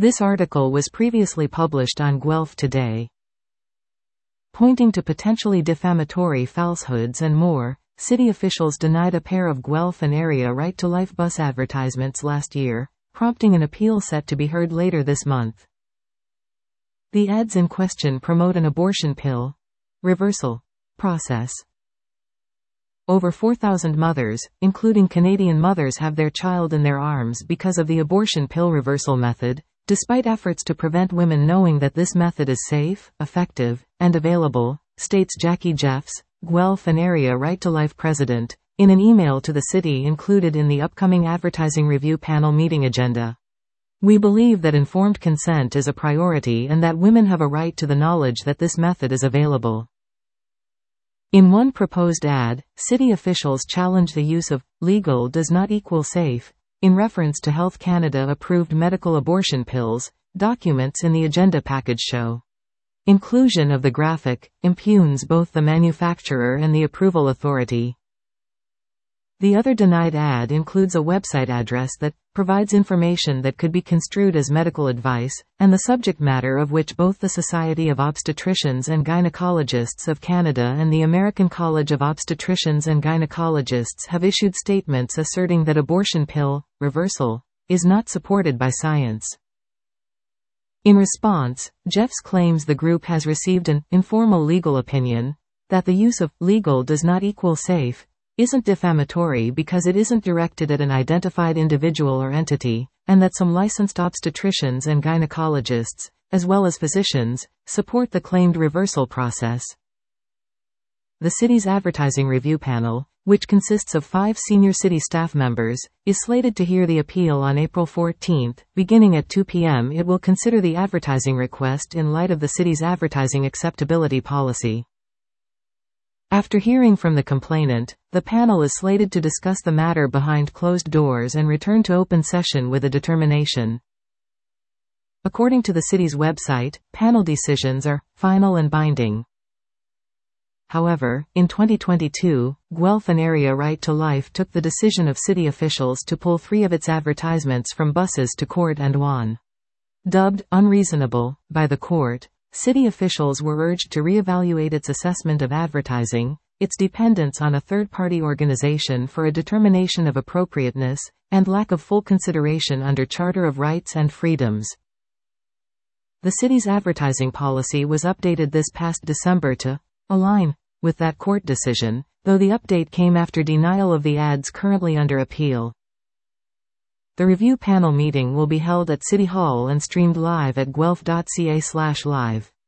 This article was previously published on Guelph Today. Pointing to potentially defamatory falsehoods and more, city officials denied a pair of Guelph and area right-to-life bus advertisements last year, prompting an appeal set to be heard later this month. The ads in question promote an abortion pill reversal process. Over 4,000 mothers, including Canadian mothers, have their child in their arms because of the abortion pill reversal method, despite efforts to prevent women knowing that this method is safe, effective, and available, states Jackie Jeffs, Guelph and area Right-to-Life president, in an email to the city included in the upcoming Advertising Review Panel meeting agenda. We believe that informed consent is a priority and that women have a right to the knowledge that this method is available. In one proposed ad, city officials challenge the use of legal does not equal safe in reference to Health Canada approved medical abortion pills, documents in the agenda package show. Inclusion of the graphic impugns both the manufacturer and the approval authority. The other denied ad includes a website address that provides information that could be construed as medical advice, and the subject matter of which both the Society of Obstetricians and Gynecologists of Canada and the American College of Obstetricians and Gynecologists have issued statements asserting that abortion pill reversal is not supported by science. In response, Jeffs claims the group has received an informal legal opinion that the use of legal does not equal safe isn't defamatory because it isn't directed at an identified individual or entity, and that some licensed obstetricians and gynecologists, as well as physicians, support the claimed reversal process. The city's advertising review panel, which consists of 5 senior city staff members, is slated to hear the appeal on April 14. Beginning at 2 p.m. It will consider the advertising request in light of the city's advertising acceptability policy. After hearing from the complainant, the panel is slated to discuss the matter behind closed doors and return to open session with a determination. According to the city's website, panel decisions are final and binding. However, in 2022, Guelph and area Right-to-Life took the decision of city officials to pull 3 of its advertisements from buses to court and won. Dubbed unreasonable by the court, city officials were urged to reevaluate its assessment of advertising, its dependence on a third-party organization for a determination of appropriateness, and lack of full consideration under Charter of Rights and Freedoms. The city's advertising policy was updated this past December to align with that court decision, though the update came after denial of the ads currently under appeal. The review panel meeting will be held at City Hall and streamed live at guelph.ca/live.